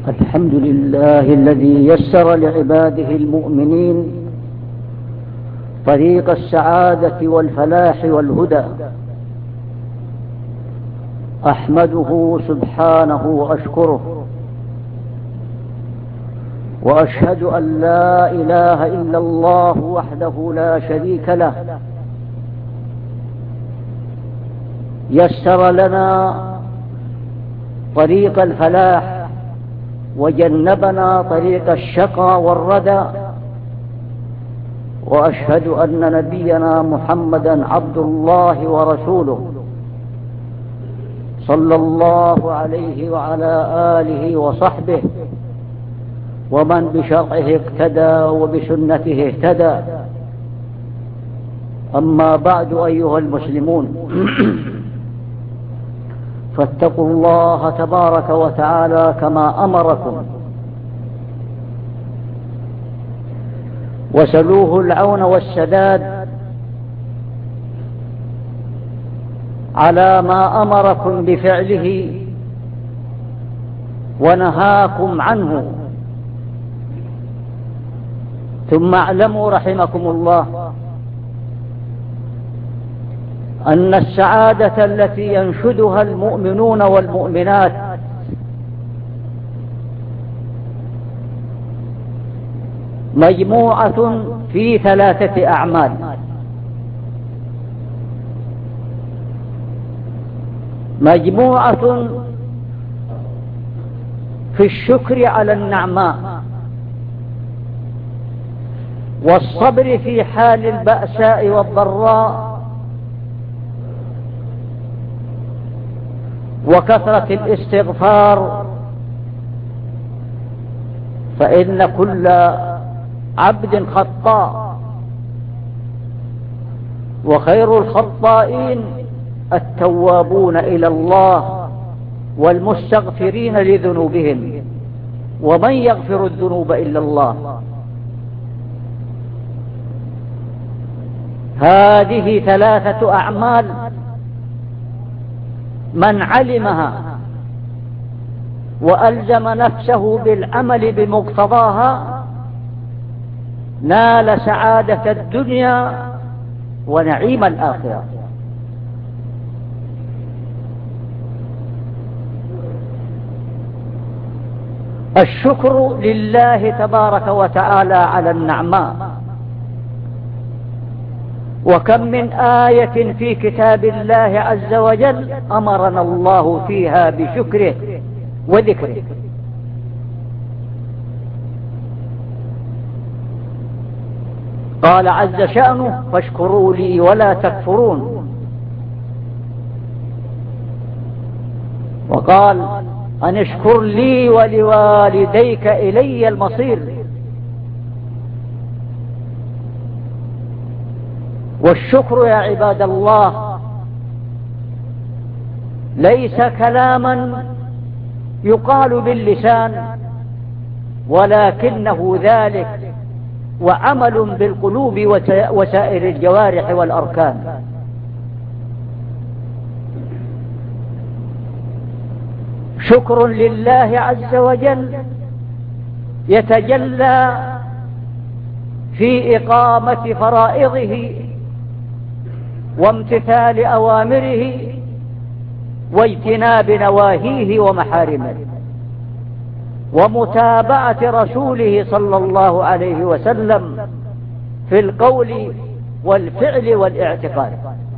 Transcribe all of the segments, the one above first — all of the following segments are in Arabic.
الحمد لله الذي يسر لعباده المؤمنين طريق السعادة والفلاح والهدى. أحمده سبحانه وأشكره، وأشهد أن لا إله إلا الله وحده لا شريك له، يسر لنا طريق الفلاح وجنبنا طريق الشقى والردى. وأشهد أن نبينا محمدا عبد الله ورسوله، صلى الله عليه وعلى آله وصحبه ومن بشرعه اقتدى وبسنته اهتدى. أما بعد أيها المسلمون، فاتقوا الله تبارك وتعالى كما أمركم، وسلوه العون والسداد على ما أمركم بفعله ونهاكم عنه. ثم اعلموا رحمكم الله أن السعادة التي ينشدها المؤمنون والمؤمنات مجموعة في 3 أعمال: مجموعة في الشكر على النعماء، والصبر في حال البأساء والضراء، وكثرة الاستغفار. فإن كل عبد خطاء، وخير الخطائين التوابون إلى الله والمستغفرين لذنوبهم، ومن يغفر الذنوب إلا الله. هذه 3 أعمال من علمها وألزم نفسه بالعمل بمقتضاها نال سعادة الدنيا ونعيم الآخرة. الشكر لله تبارك وتعالى على النعماء. وكم من آية في كتاب الله عز وجل أمرنا الله فيها بشكره وذكره. قال عز شأنه: فاشكروا لي ولا تكفرون. وقال: أن اشكر لي ولوالديك إلي المصير. والشكر يا عباد الله ليس كلاما يقال باللسان، ولكنه ذلك وعمل بالقلوب وسائر الجوارح والأركان. شكر لله عز وجل يتجلى في إقامة فرائضه وامتثال أوامره واجتناب نواهيه ومحارمه، ومتابعة رسوله صلى الله عليه وسلم في القول والفعل والاعتقاد.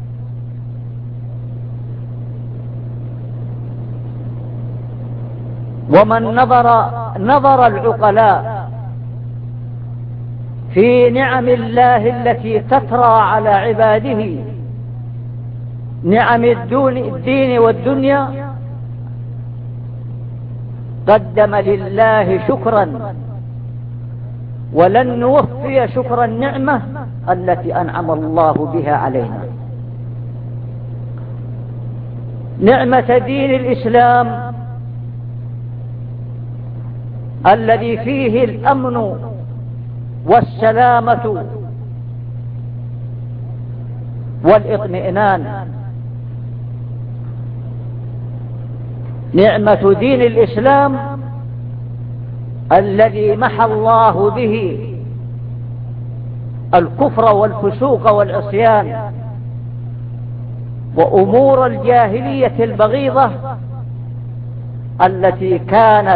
ومن نظر العقلاء في نعم الله التي تترى على عباده، نعم الدين والدنيا، قدم لله شكرا، ولن نوفي شكر النعمة التي أنعم الله بها علينا. نعمة دين الإسلام الذي فيه الأمن والسلامة والاطمئنان. نعمة دين الإسلام الذي محى الله به الكفر والفسوق والعصيان وأمور الجاهلية البغيضة التي كانت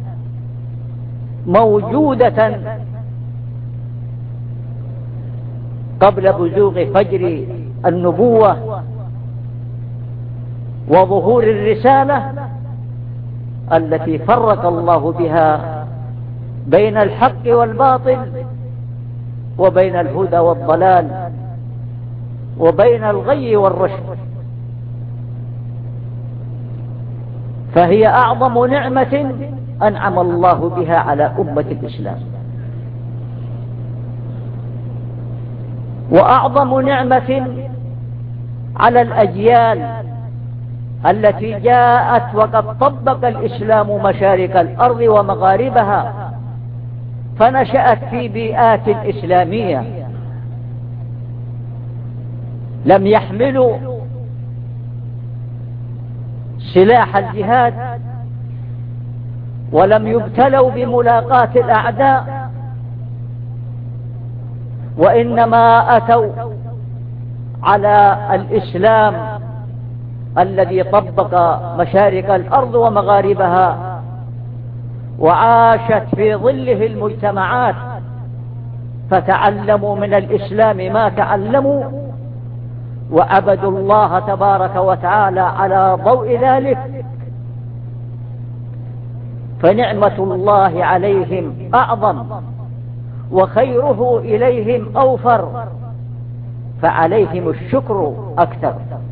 موجودة قبل بزوغ فجر النبوة وظهور الرسالة التي فرق الله بها بين الحق والباطل وبين الهدى والضلال وبين الغي والرشد. فهي أعظم نعمة أنعم الله بها على أمة الإسلام، وأعظم نعمة على الأجيال التي جاءت وقد طبق الإسلام مشارق الأرض ومغاربها فنشأت في بيئات إسلامية، لم يحملوا سلاح الجهاد ولم يبتلوا بملاقاة الأعداء، وإنما أتوا على الإسلام الذي طبق مشارق الأرض ومغاربها وعاشت في ظله المجتمعات، فتعلموا من الإسلام ما تعلموا وعبدوا الله تبارك وتعالى على ضوء ذلك. فنعمة الله عليهم أعظم وخيره إليهم أوفر، فعليهم الشكر أكثر.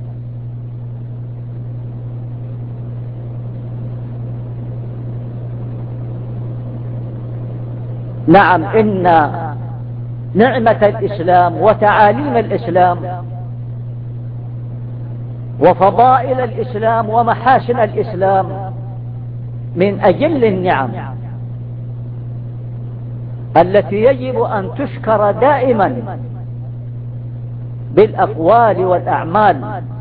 نعم، إن نعمة الإسلام وتعاليم الإسلام وفضائل الإسلام ومحاسن الإسلام من أجل النعم التي يجب أن تشكر دائما بالأقوال والأعمال،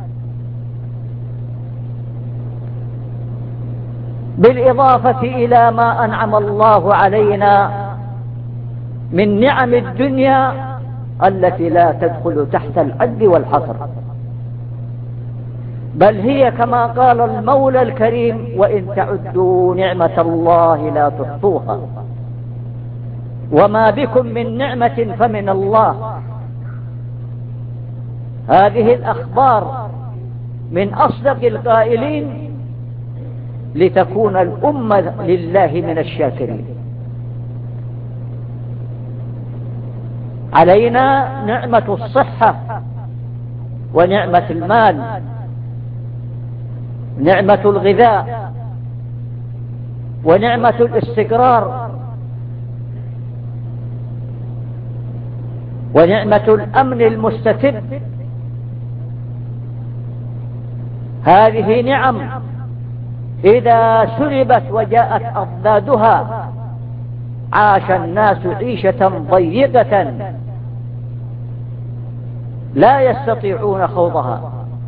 بالإضافة إلى ما أنعم الله علينا من نعم الدنيا التي لا تدخل تحت العد والحصر، بل هي كما قال المولى الكريم: وإن تعدوا نعمة الله لا تحصوها، وما بكم من نعمة فمن الله. هذه الأخبار من أصدق القائلين لتكون الأمة لله من الشاكرين. علينا نعمة الصحة ونعمة المال، نعمة الغذاء ونعمة الاستقرار ونعمة الأمن المستتب. هذه نعم إذا سلبت وجاءت أضدادها عاش الناس عيشة ضيقة لا يستطيعون خوضها.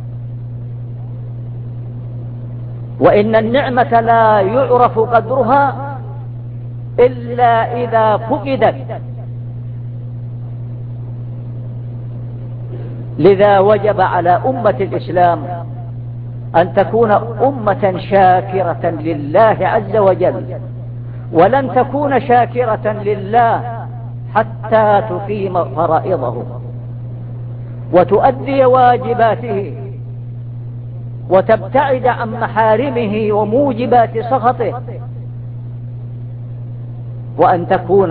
وإن النعمة لا يعرف قدرها إلا إذا فقدت، لذا وجب على أمة الإسلام أن تكون أمة شاكرة لله عز وجل، ولن تكون شاكرة لله حتى تقيم فرائضه وتؤدي واجباته وتبتعد عن محارمه وموجبات سخطه، وأن تكون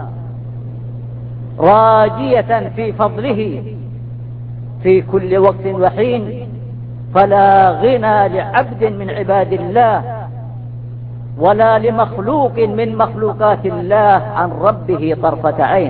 راجية في فضله في كل وقت وحين. فلا غنى لعبد من عباد الله ولا لمخلوق من مخلوقات الله عن ربه طرفة عين.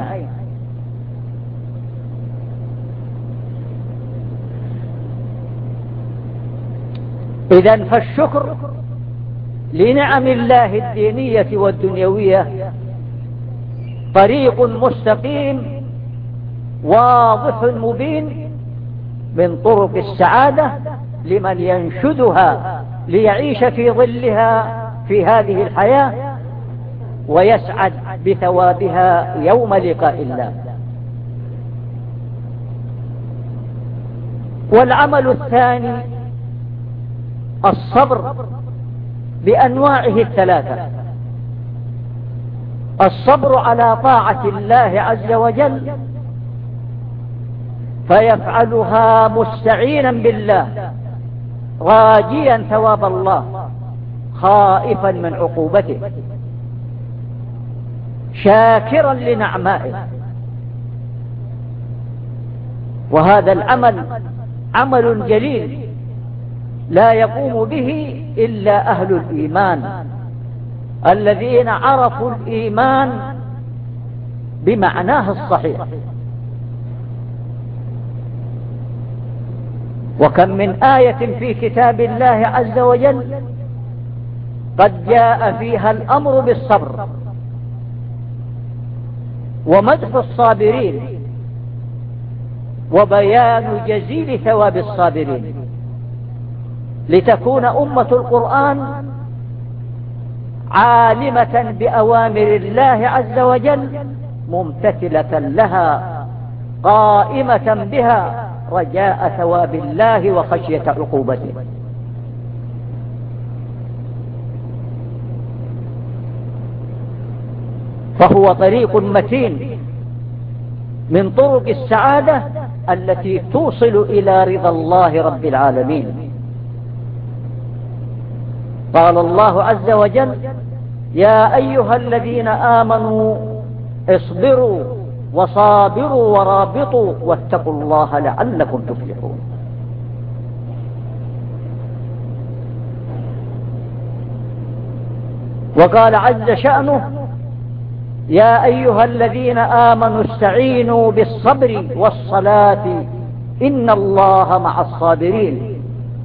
إذن فالشكر لنعم الله الدينية والدنيوية طريق مستقيم واضح مبين من طرق السعادة لمن ينشدها ليعيش في ظلها في هذه الحياة ويسعد بثوابها يوم لقاء الله. والعمل الثاني الصبر بأنواعه الثلاثة: الصبر على طاعة الله عز وجل فيفعلها مستعينا بالله راجيا ثواب الله خائفا من عقوبته شاكرا لنعمائه. وهذا العمل عمل جليل لا يقوم به إلا أهل الإيمان الذين عرفوا الإيمان بمعناه الصحيح. وكم من آية في كتاب الله عز وجل قد جاء فيها الأمر بالصبر ومدح الصابرين وبيان جزيل ثواب الصابرين، لتكون أمة القرآن عالمة بأوامر الله عز وجل ممتثلة لها قائمة بها رجاء ثواب الله وخشية عقوبته. فهو طريق متين من طرق السعادة التي توصل إلى رضا الله رب العالمين. قال الله عز وجل: يا أيها الذين آمنوا اصبروا وصابروا ورابطوا واتقوا الله لعلكم تفلحون. وقال عز شأنه: يا أيها الذين آمنوا استعينوا بالصبر والصلاة إن الله مع الصابرين.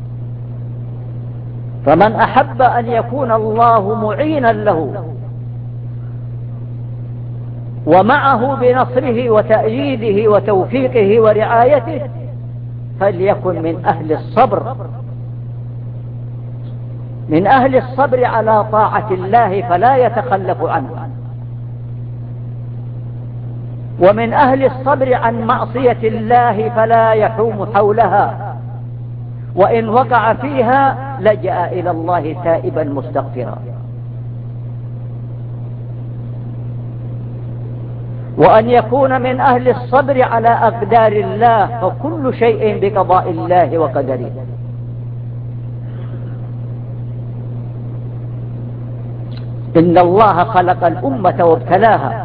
فمن أحب أن يكون الله معينا له ومعه بنصره وتأييده وتوفيقه ورعايته فليكن من أهل الصبر، من أهل الصبر على طاعة الله فلا يتخلف عنه، ومن أهل الصبر عن معصية الله فلا يحوم حولها، وإن وقع فيها لجأ إلى الله تائبا مستغفرا. وأن يكون من أهل الصبر على أقدار الله، فكل شيء بقضاء الله وقدره. إن الله خلق الأمة وابتلاها،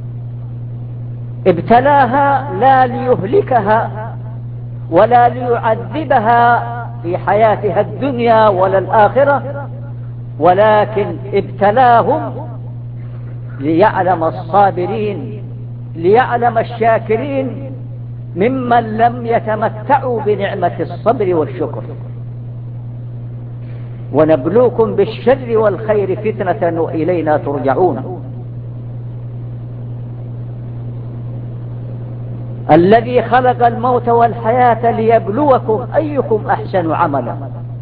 ابتلاها لا ليهلكها ولا ليعذبها في حياتها الدنيا ولا الآخرة، ولكن ابتلاهم ليعلم الصابرين، ليعلم الشاكرين ممن لم يتمتعوا بنعمة الصبر والشكر. ونبلوكم بالشر والخير فتنة وإلينا ترجعون. الذي خلق الموت والحياة ليبلوكم أيكم أحسن عملا.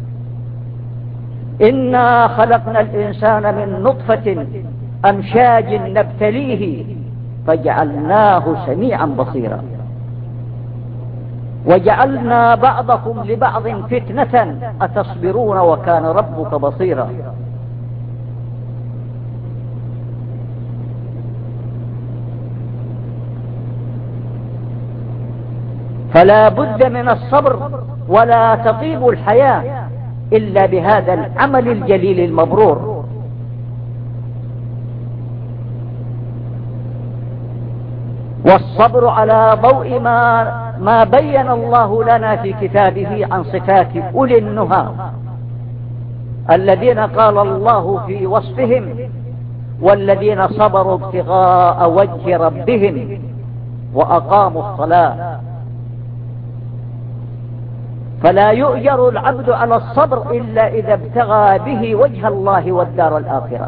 إنا خلقنا الإنسان من نطفة أمشاج نبتليه فجعلناه سميعا بصيرا. وجعلنا بعضكم لبعض فتنة أتصبرون وكان ربك بصيرا. فلا بد من الصبر، ولا تطيب الحياة إلا بهذا العمل الجليل المبرور. والصبر على ضوء ما بين الله لنا في كتابه عن صفات أولي النهى الذين قال الله في وصفهم: والذين صبروا ابتغاء وجه ربهم وأقاموا الصلاة. فلا يؤجر العبد على الصبر إلا إذا ابتغى به وجه الله والدار الآخرة،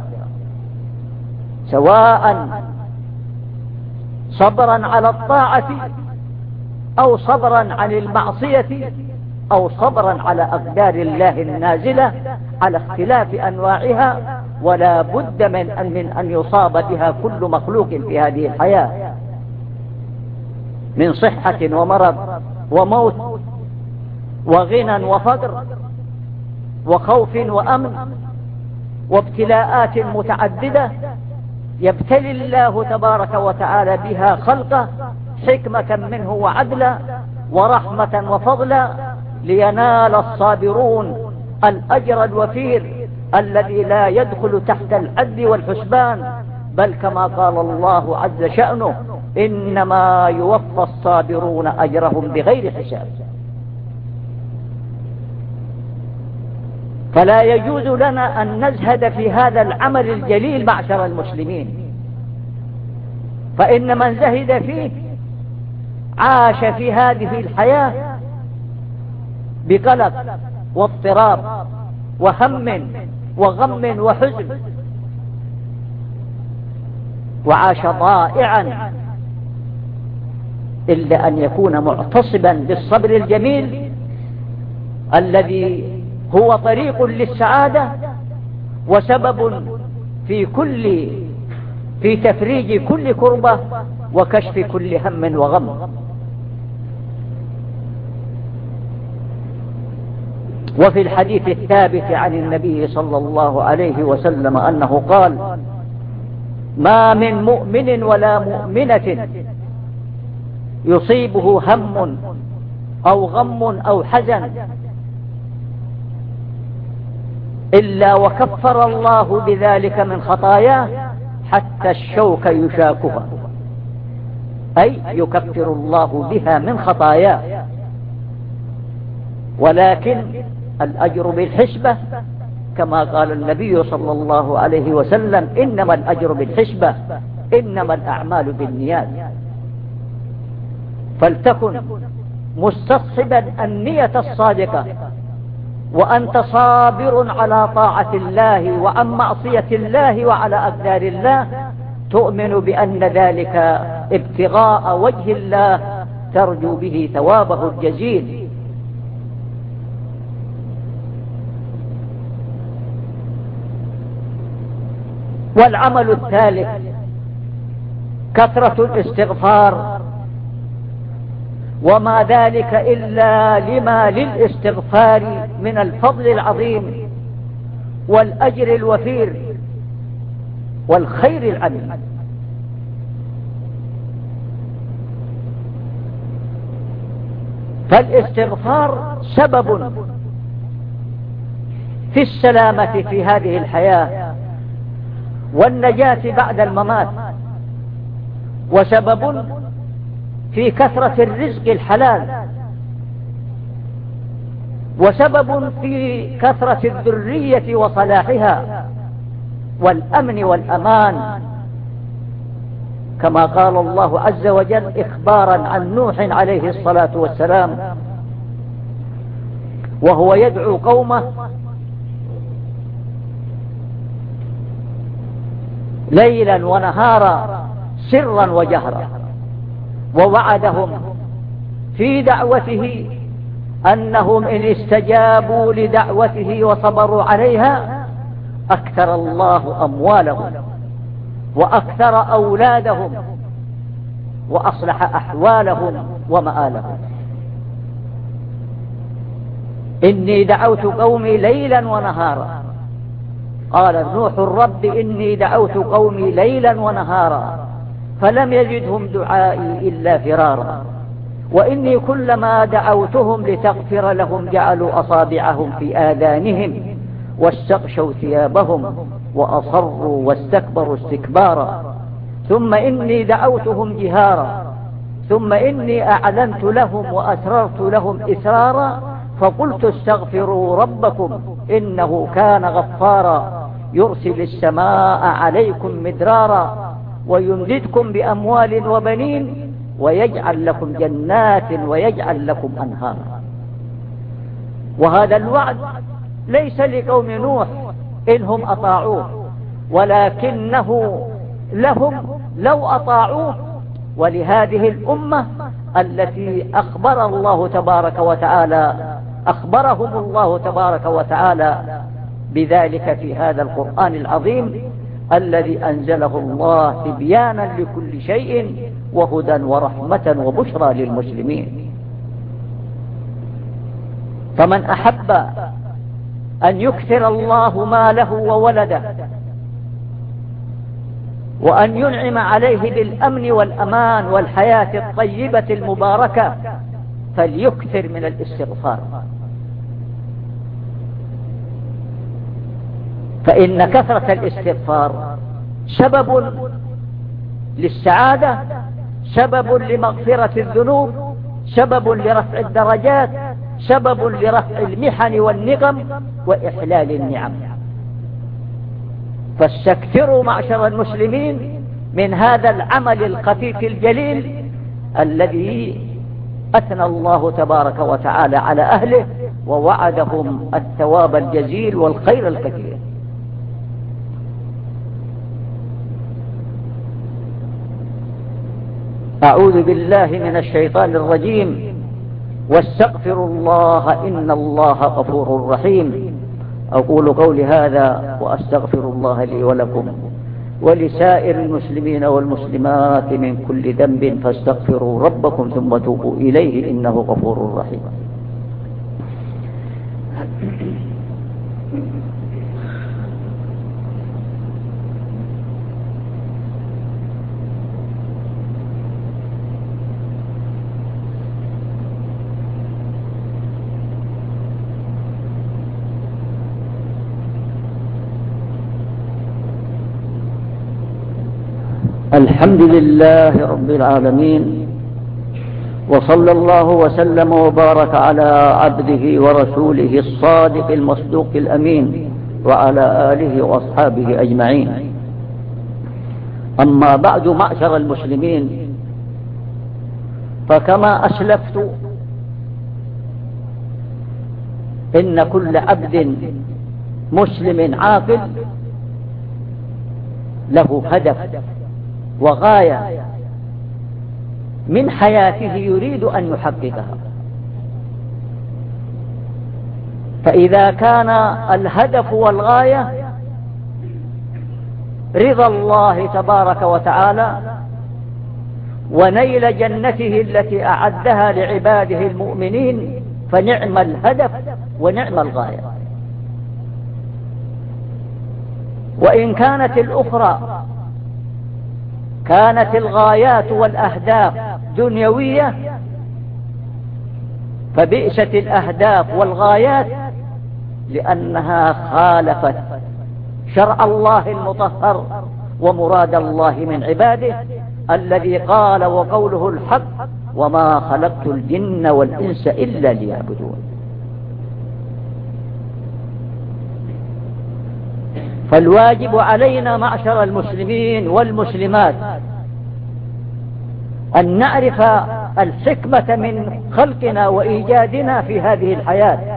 سواء صبرا على الطاعة أو صبرا عن المعصية أو صبرا على أقدار الله النازلة على اختلاف أنواعها ولا بد من أن يصاب بها كل مخلوق في هذه الحياة من صحة ومرض وموت وغنى وفقر وخوف وأمن وابتلاءات متعددة يبتلي الله تبارك وتعالى بها خلقه حكمة منه وعدلا ورحمة وفضلا لينال الصابرون الأجر الوفير الذي لا يدخل تحت العد والحسبان، بل كما قال الله عز شأنه إنما يوفى الصابرون أجرهم بغير حساب. فلا يجوز لنا أن نزهد في هذا العمل الجليل معشر المسلمين، فإن من زهد فيه عاش في هذه الحياة بقلق واضطراب وهم وغم وحزن، وعاش ضائعا، إلا أن يكون معتصبا بالصبر الجميل الذي هو طريق للسعادة وسبب في تفريج كل كربة وكشف كل هم وغم. وفي الحديث الثابت عن النبي صلى الله عليه وسلم أنه قال: ما من مؤمن ولا مؤمنة يصيبه هم أو غم أو حزن إلا وكفر الله بذلك من خطاياه حتى الشوك يشاكها، أي يكفر الله بها من خطاياه. ولكن الأجر بالحسبة كما قال النبي صلى الله عليه وسلم: إنما الأجر بالحسبة إنما الأعمال بالنيات. فلتكن مستصحبا النية الصادقة وأنت صابر على طاعة الله وعن معصية الله وعلى أقدار الله، تؤمن بأن ذلك ابتغاء وجه الله ترجو به ثوابه الجزيل. والعمل الثالث كثرة الاستغفار، وما ذلك إلا لما للاستغفار من الفضل العظيم والأجر الوفير والخير العظيم. فالاستغفار سبب في السلامة في هذه الحياة والنجاة بعد الممات، وسبب في كثرة الرزق الحلال، وسبب في كثرة الذرية وصلاحها والأمن والأمان، كما قال الله عز وجل إخبارا عن نوح عليه الصلاة والسلام وهو يدعو قومه ليلا ونهارا سرا وجهرا، ووعدهم في دعوته أنهم إن استجابوا لدعوته وصبروا عليها أكثر الله أموالهم وأكثر أولادهم وأصلح أحوالهم ومآلهم. إني دعوت قومي ليلا ونهارا، قال نوح الرب إني دعوت قومي ليلا ونهارا فلم يجدهم دعائي إلا فرارا، وإني كلما دعوتهم لتغفر لهم جعلوا أصابعهم في آذانهم واستغشوا ثيابهم وأصروا واستكبروا استكبارا، ثم إني دعوتهم جهارا ثم إني أعلنت لهم وأسررت لهم إسرارا فقلت استغفروا ربكم إنه كان غفارا يرسل السماء عليكم مدرارا ويمددكم بأموال وبنين ويجعل لكم جنات ويجعل لكم أنهارا. وهذا الوعد ليس لقوم نوح إنهم أطاعوه، ولكنه لهم لو أطاعوه، ولهذه الأمة التي أخبرهم الله تبارك وتعالى بذلك في هذا القرآن العظيم الذي أنزله الله تبيانا لكل شيء وهدى ورحمة وبشرى للمسلمين. فمن أحب أن يكثر الله ماله وولده وأن ينعم عليه بالأمن والأمان والحياة الطيبة المباركة فليكثر من الاستغفار، فإن كثرة الاستغفار سبب للسعادة، سبب لمغفرة الذنوب، سبب لرفع الدرجات، سبب لرفع المحن والنقم وإحلال النعم. فاستكثروا معشر المسلمين من هذا العمل الخفيف الجليل الذي أثنى الله تبارك وتعالى على أهله ووعدهم الثواب الجزيل والخير الكثير. أعوذ بالله من الشيطان الرجيم. واستغفروا الله إن الله غفور رحيم. أقول قولي هذا وأستغفر الله لي ولكم ولسائر المسلمين والمسلمات من كل ذنب فاستغفروا ربكم ثم توبوا إليه إنه غفور رحيم. الحمد لله رب العالمين، وصلى الله وسلم وبارك على عبده ورسوله الصادق المصدوق الأمين وعلى آله وأصحابه أجمعين. أما بعد معشر المسلمين، فكما أسلفت إن كل عبد مسلم عاقل له هدف وغاية من حياته يريد أن يحققها. فإذا كان الهدف والغاية رضا الله تبارك وتعالى ونيل جنته التي أعدها لعباده المؤمنين فنعم الهدف ونعم الغاية. وإن كانت الأخرى كانت الغايات والأهداف دنيوية فبئست الأهداف والغايات لأنها خالفت شرع الله المطهر ومراد الله من عباده الذي قال وقوله الحق وما خلقت الجن والإنس إلا ليعبدون. فالواجب علينا معشر المسلمين والمسلمات أن نعرف الحكمة من خلقنا وإيجادنا في هذه الحياة،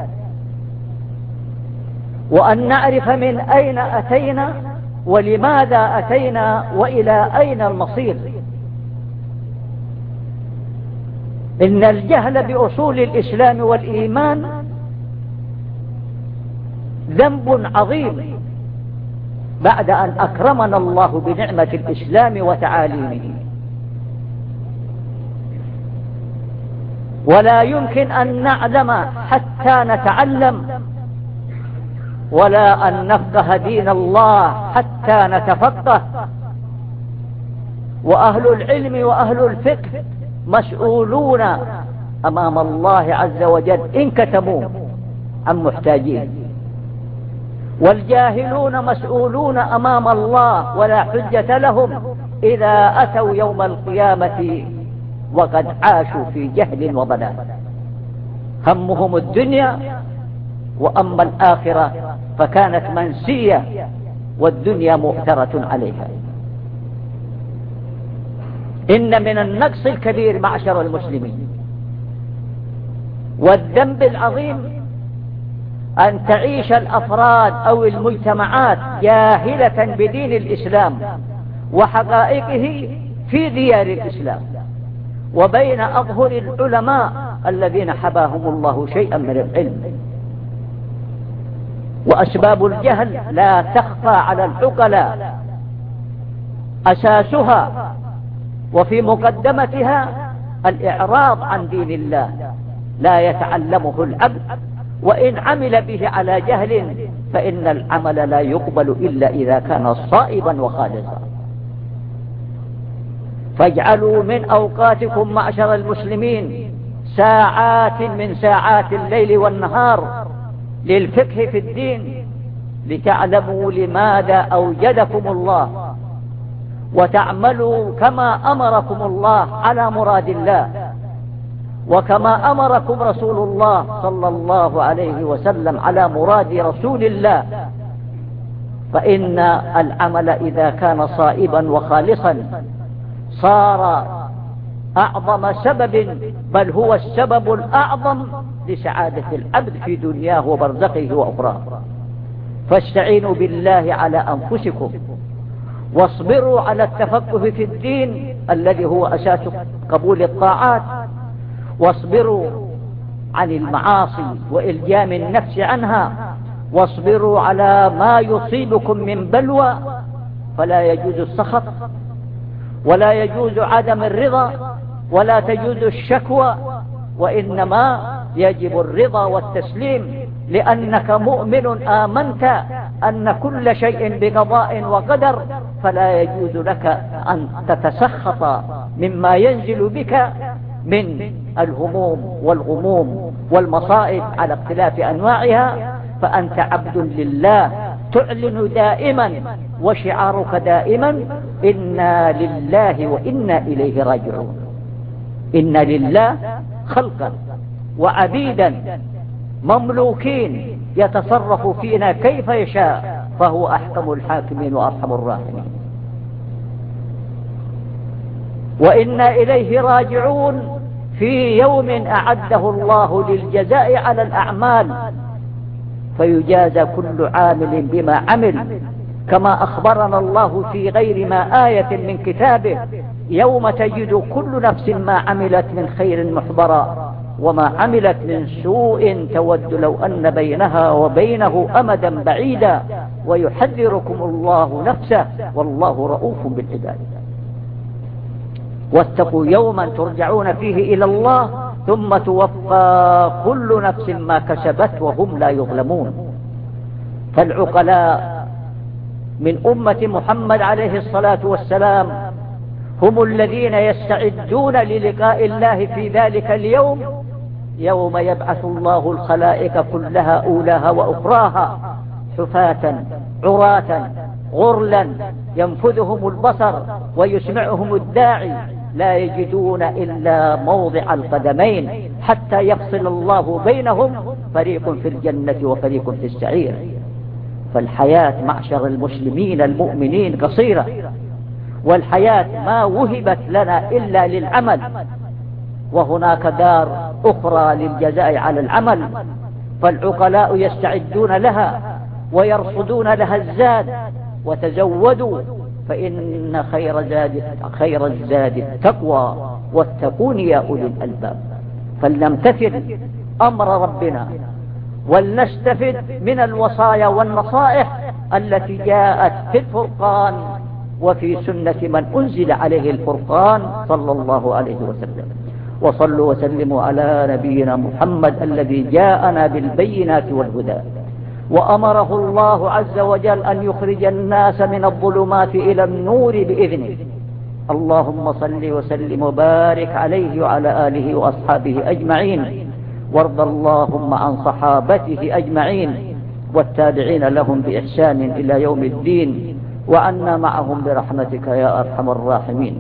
وأن نعرف من أين أتينا ولماذا أتينا وإلى أين المصير. إن الجهل بأصول الإسلام والإيمان ذنب عظيم بعد أن أكرمنا الله بنعمة الإسلام وتعاليمه. ولا يمكن أن نعلم حتى نتعلم، ولا أن نفقه دين الله حتى نتفقه. وأهل العلم وأهل الفقه مسؤولون أمام الله عز وجل إن كتموا عن محتاجين، والجاهلون مسؤولون أمام الله ولا حجة لهم إذا أتوا يوم القيامة وقد عاشوا في جهل وضلال. همهم الدنيا، وأما الآخرة فكانت منسية والدنيا مؤثرة عليها. إن من النقص الكبير معشر المسلمين والذنب العظيم أن تعيش الأفراد أو المجتمعات جاهلة بدين الإسلام وحقائقه في ديار الإسلام وبين أظهر العلماء الذين حباهم الله شيئا من العلم. وأسباب الجهل لا تخفى على العقلاء، أساسها وفي مقدمتها الإعراض عن دين الله، لا يتعلمه العبد، وإن عمل به على جهل فإن العمل لا يقبل إلا إذا كان صائبا وخالصا. فاجعلوا من أوقاتكم معشر المسلمين ساعات من ساعات الليل والنهار للفقه في الدين، لتعلموا لماذا أوجدكم الله، وتعملوا كما أمركم الله على مراد الله، وكما أمركم رسول الله صلى الله عليه وسلم على مراد رسول الله. فإن العمل إذا كان صائبا وخالصا صار أعظم سبب، بل هو السبب الأعظم لسعادة العبد في دنياه وبرزخه وأخراه. فاستعينوا بالله على أنفسكم، واصبروا على التفقه في الدين الذي هو أساس قبول الطاعات، واصبروا عن المعاصي وإلجام النفس عنها، واصبروا على ما يصيبكم من بلوى. فلا يجوز السخط، ولا يجوز عدم الرضا، ولا تجوز الشكوى، وإنما يجب الرضا والتسليم، لأنك مؤمن آمنت أن كل شيء بقضاء وقدر، فلا يجوز لك أن تتسخط مما ينزل بك من الهموم والغموم والمصائب على اختلاف أنواعها. فأنت عبد لله، تعلن دائما وشعارك دائما إنا لله وإنا إليه راجعون. إن لله خلقا وعبيدا مملوكين يتصرف فينا كيف يشاء، فهو أحكم الحاكمين وأرحم الراحمين. وإنا إليه راجعون في يوم أعده الله للجزاء على الأعمال، فيجازى كل عامل بما عمل، كما أخبرنا الله في غير ما آية من كتابه: يوم تجد كل نفس ما عملت من خير محضرا وما عملت من سوء تود لو أن بينها وبينه أمدا بعيدا ويحذركم الله نفسه والله رؤوف بالعباد. واتقوا يوما ترجعون فيه إلى الله ثم توفى كل نفس ما كسبت وهم لا يظلمون. فالعقلاء من أمة محمد عليه الصلاة والسلام هم الذين يستعدون للقاء الله في ذلك اليوم، يوم يبعث الله الخلائق كلها أولاها وأخراها حفاة عراة غرلا، ينفذهم البصر ويسمعهم الداعي، لا يجدون إلا موضع القدمين حتى يفصل الله بينهم، فريق في الجنة وفريق في السعير. فالحياة معشر المسلمين المؤمنين قصيرة، والحياة ما وهبت لنا إلا للعمل، وهناك دار أخرى للجزاء على العمل. فالعقلاء يستعدون لها ويرصدون لها الزاد: وتزودوا فإن خير الزاد التقوى واتقون يا أولي الألباب. فلنمتثل أمر ربنا ولنستفد من الوصايا والنصائح التي جاءت في الفرقان وفي سنة من أنزل عليه الفرقان صلى الله عليه وسلم. وصلوا وسلموا على نبينا محمد الذي جاءنا بالبينات والهدى، وأمره الله عز وجل أن يخرج الناس من الظلمات إلى النور بإذنه. اللهم صل وسلم وبارك عليه وعلى آله وأصحابه أجمعين، وارض اللهم عن صحابته أجمعين والتابعين لهم بإحسان إلى يوم الدين، وعنا معهم برحمتك يا أرحم الراحمين.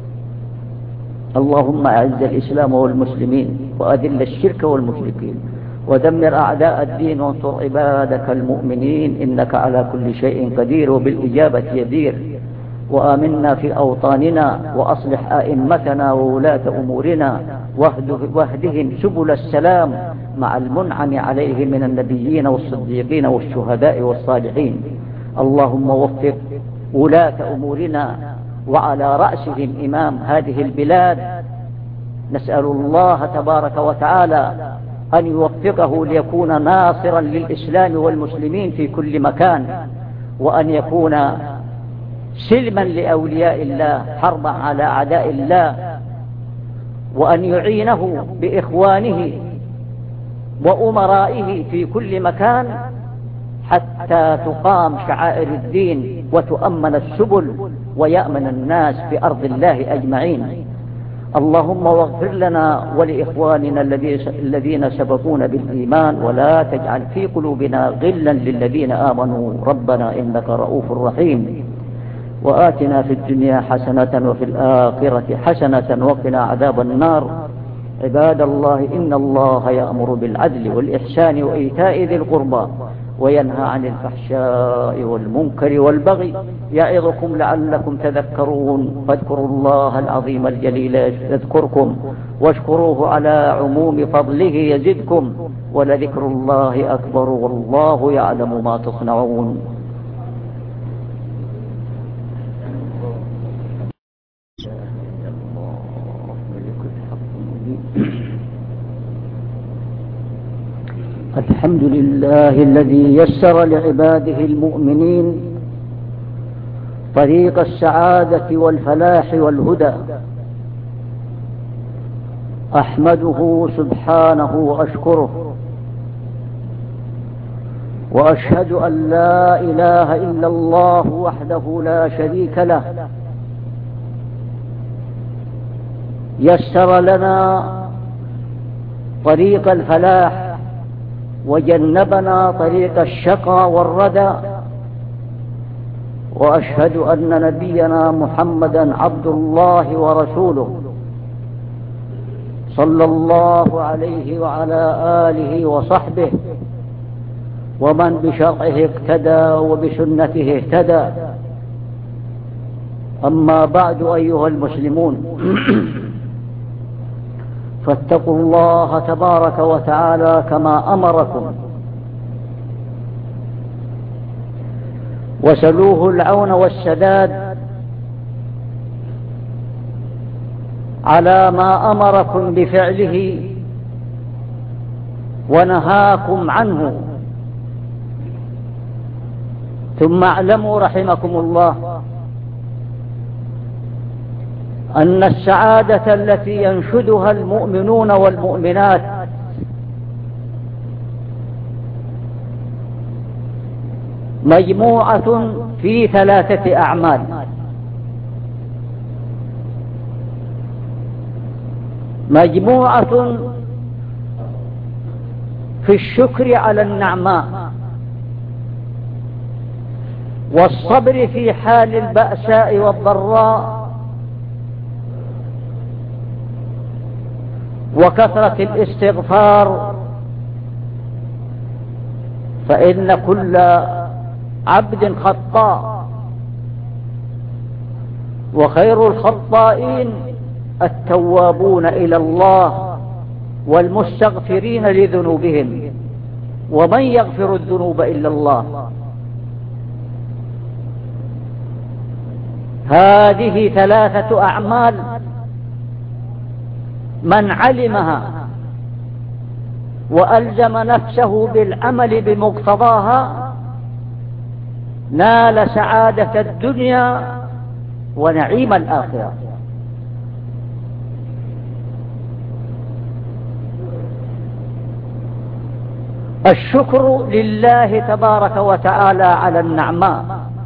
اللهم أعز الإسلام والمسلمين وأذل الشرك والمشركين ودمر أعداء الدين وانصر عبادك المؤمنين، إنك على كل شيء قدير وبالإجابة يدير. وآمنا في أوطاننا وأصلح أئمتنا وولاة أمورنا واهدهم سبل السلام مع المنعم عليه من النبيين والصديقين والشهداء والصالحين. اللهم وفق ولاة أمورنا وعلى رأسهم إمام هذه البلاد. نسأل الله تبارك وتعالى أن يوفقه ليكون ناصرا للإسلام والمسلمين في كل مكان، وأن يكون سلما لأولياء الله حربا على أعداء الله، وأن يعينه بإخوانه وأمرائه في كل مكان حتى تقام شعائر الدين وتؤمن السبل ويأمن الناس في أرض الله أجمعين. اللهم واغفر لنا ولإخواننا الذين سبقونا بالإيمان، ولا تجعل في قلوبنا غلا للذين آمنوا ربنا إنك رؤوف رحيم. وآتنا في الدنيا حسنة وفي الآخرة حسنة وقنا عذاب النار. عباد الله، إن الله يأمر بالعدل والإحسان وإيتاء ذي القربى وينهى عن الفحشاء والمنكر والبغي يعظكم لعلكم تذكرون. فاذكروا الله العظيم الجليل يذكركم، واشكروه على عموم فضله يزدكم، ولذكر الله أكبر والله يعلم ما تصنعون. الحمد لله الذي يسر لعباده المؤمنين طريق السعادة والفلاح والهدى. أحمده سبحانه وأشكره، وأشهد أن لا إله إلا الله وحده لا شريك له، يسر لنا طريق الفلاح وجنبنا طريق الشقى والردى. وأشهد أن نبينا محمدا عبد الله ورسوله صلى الله عليه وعلى آله وصحبه ومن بشرعه اقتدى وبسنته اهتدى. أما بعد، أيها المسلمون، فاتقوا الله تبارك وتعالى كما أمركم، وسلوه العون والسداد على ما أمركم بفعله ونهاكم عنه. ثم اعلموا رحمكم الله أن السعادة التي ينشدها المؤمنون والمؤمنات مجموعة في 3 أعمال. مجموعة في الشكر على النعماء، والصبر في حال البأساء والضراء، وكثرة الاستغفار. فإن كل عبد خطاء، وخير الخطائين التوابون إلى الله والمستغفرين لذنوبهم، ومن يغفر الذنوب إلا الله. هذه 3 أعمال من علمها وألزم نفسه بالعمل بمقتضاها نال سعادة الدنيا ونعيم الآخرة. الشكر لله تبارك وتعالى على النعماء.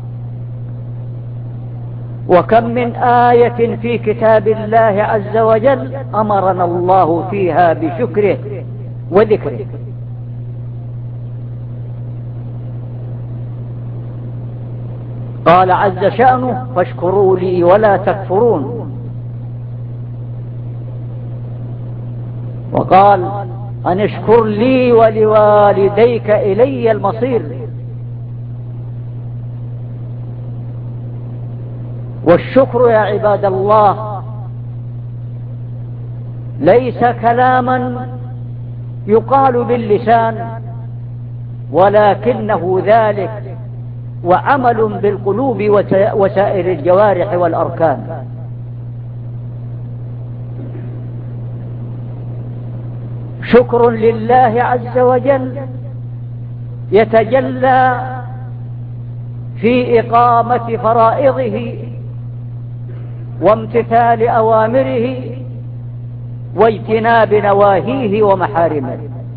وكم من آية في كتاب الله عز وجل أمرنا الله فيها بشكره وذكره. قال عز شأنه: فاشكروا لي ولا تكفرون. وقال: أن اشكر لي ولوالديك إلي المصير. والشكر يا عباد الله ليس كلاما يقال باللسان، ولكنه ذلك وعمل بالقلوب وسائر الجوارح والأركان. شكر لله عز وجل يتجلى في إقامة فرائضه وامتثال أوامره واجتناب نواهيه ومحارمه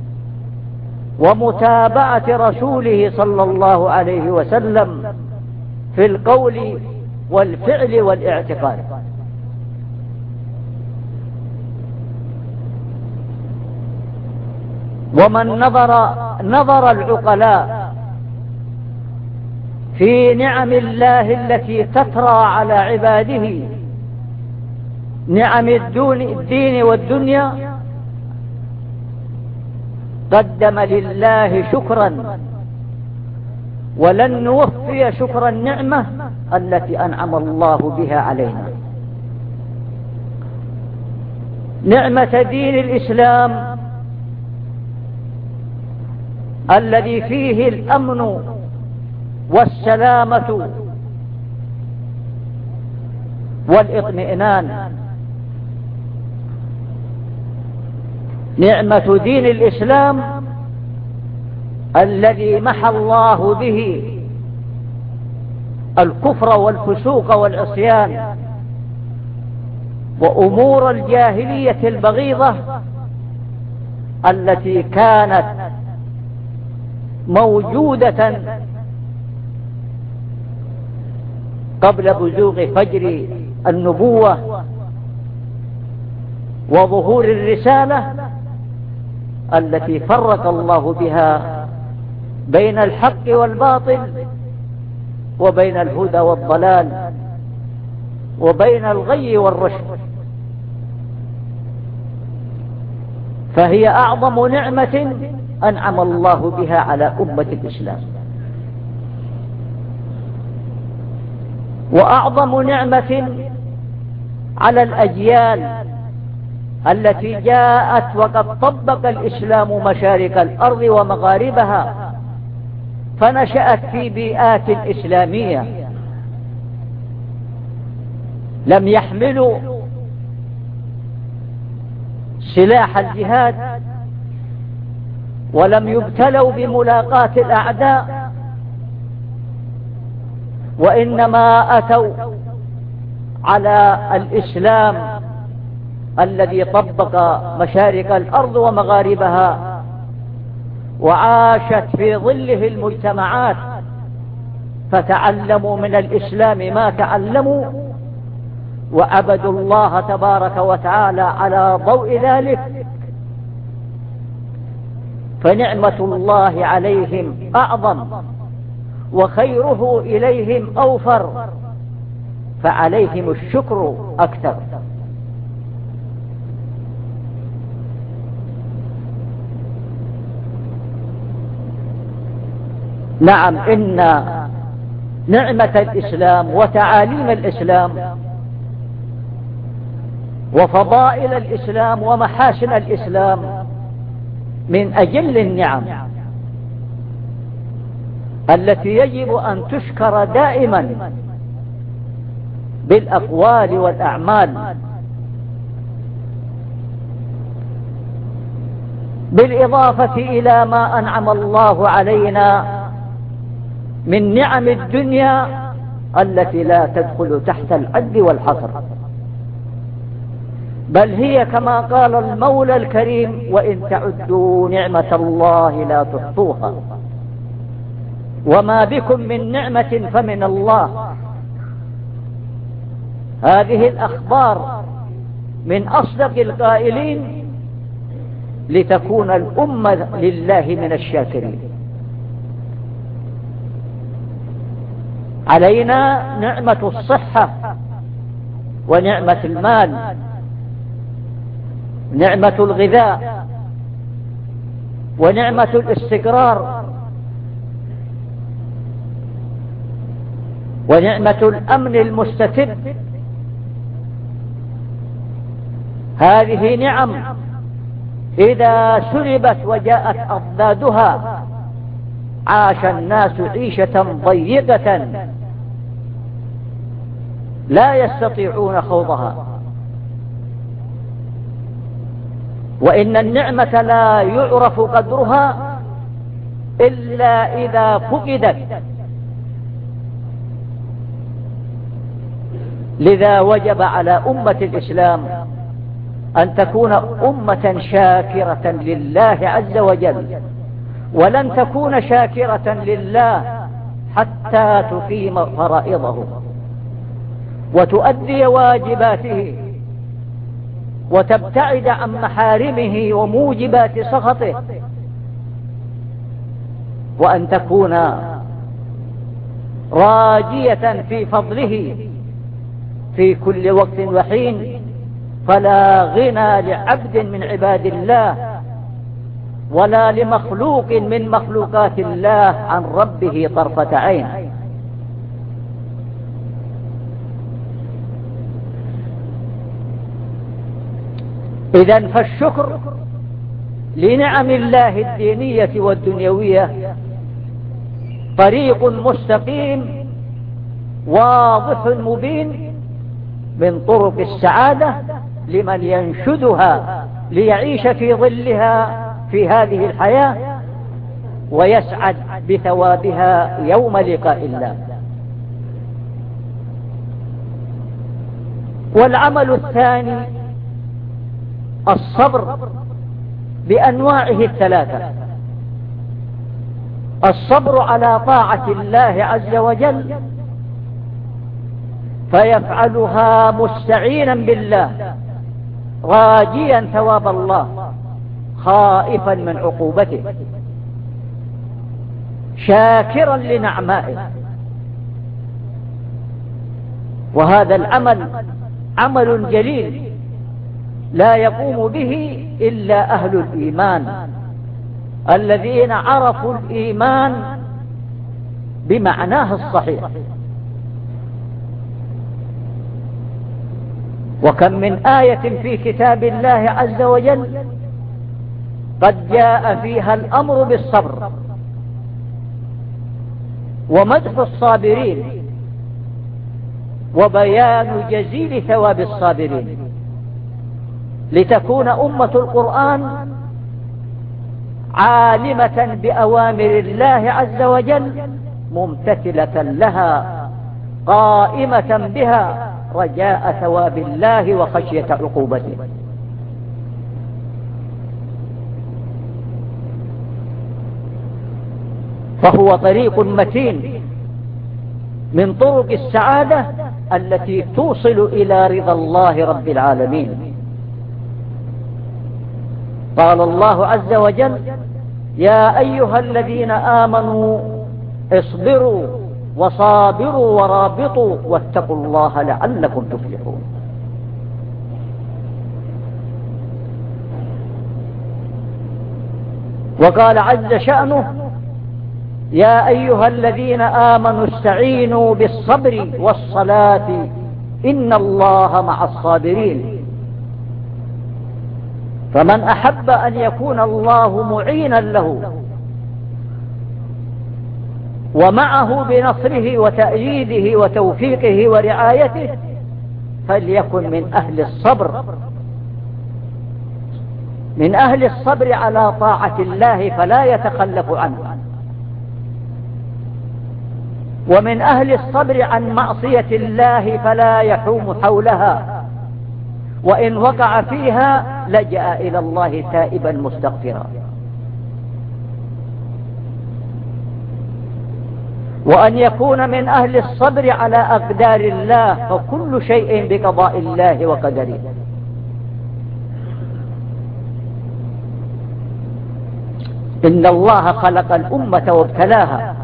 ومتابعة رسوله صلى الله عليه وسلم في القول والفعل والاعتقاد. ومن نظر العقلاء في نعم الله التي تترى على عباده، نعم الدين والدنيا، قدم لله شكرا، ولن نوفي شكر النعمة التي أنعم الله بها علينا. نعمة دين الإسلام الذي فيه الأمن والسلامة والاطمئنان. نعمة دين الإسلام الذي محى الله به الكفر والفسوق والعصيان وأمور الجاهلية البغيضة التي كانت موجودة قبل بزوغ فجر النبوة وظهور الرسالة التي فرق الله بها بين الحق والباطل وبين الهدى والضلال وبين الغي والرشد. فهي أعظم نعمة أنعم الله بها على أمة الإسلام، وأعظم نعمة على الأجيال التي جاءت وقد طبق الإسلام مشارق الأرض ومغاربها، فنشأت في بيئات إسلامية، لم يحملوا سلاح الجهاد ولم يبتلوا بملاقاة الأعداء، وإنما أتوا على الإسلام الذي طبق مشارق الأرض ومغاربها، وعاشت في ظله المجتمعات، فتعلموا من الإسلام ما تعلموا، وعبدوا الله تبارك وتعالى على ضوء ذلك. فنعمة الله عليهم أعظم وخيره إليهم أوفر، فعليهم الشكر أكثر. نعم، إن نعمة الإسلام وتعاليم الإسلام وفضائل الإسلام ومحاسن الإسلام من أجل النعم التي يجب أن تشكر دائما بالأقوال والأعمال، بالإضافة إلى ما أنعم الله علينا من نعم الدنيا التي لا تدخل تحت العد والحصر، بل هي كما قال المولى الكريم: وإن تعدوا نعمة الله لا تحصوها، وما بكم من نعمة فمن الله. هذه الأخبار من أصدق القائلين لتكون الأمة لله من الشاكرين. علينا نعمة الصحة ونعمة المال، نعمة الغذاء ونعمة الاستقرار ونعمة الأمن المستتب. هذه نعم إذا سلبت وجاءت أضدادها عاش الناس عيشة ضيقة لا يستطيعون خوضها. وإن النعمة لا يعرف قدرها إلا إذا فقدت. لذا وجب على أمة الإسلام أن تكون أمة شاكرة لله عز وجل، ولن تكون شاكرة لله حتى تقيم فرائضه وتؤدي واجباته وتبتعد عن محارمه وموجبات سخطه، وأن تكون راجية في فضله في كل وقت وحين. فلا غنى لعبد من عباد الله ولا لمخلوق من مخلوقات الله عن ربه طرفة عين. إذن فالشكر لنعم الله الدينية والدنيوية طريق مستقيم واضح مبين من طرق السعادة لمن ينشدها ليعيش في ظلها في هذه الحياة ويسعد بثوابها يوم لقاء الله. والعمل الثاني الصبر بأنواعه الثلاثة: الصبر على طاعة الله عز وجل فيفعلها مستعينا بالله راجيا ثواب الله خائفا من عقوبته شاكرا لنعمائه. وهذا العمل عمل جليل لا يقوم به إلا أهل الإيمان الذين عرفوا الإيمان بمعناه الصحيح. وكم من آية في كتاب الله عز وجل قد جاء فيها الأمر بالصبر ومدح الصابرين وبيان جزيل ثواب الصابرين، لتكون أمة القرآن عالمة بأوامر الله عز وجل ممتثلة لها قائمة بها رجاء ثواب الله وخشية عقوبته. فهو طريق متين من طرق السعادة التي توصل إلى رضا الله رب العالمين. قال الله عز وجل: يا أيها الذين آمنوا اصبروا وصابروا ورابطوا واتقوا الله لعلكم تفلحون. وقال عز شأنه: يا أيها الذين آمنوا استعينوا بالصبر والصلاة إن الله مع الصابرين. فمن أحب أن يكون الله معينا له ومعه بنصره وتأييده وتوفيقه ورعايته فليكن من أهل الصبر، من أهل الصبر على طاعة الله فلا يتخلف عنه، ومن أهل الصبر عن معصية الله فلا يحوم حولها، وإن وقع فيها لجأ إلى الله تائبا مستغفرا. وأن يكون من أهل الصبر على أقدار الله، فكل شيء بقضاء الله وقدره. إن الله خلق الأمة وابتلاها،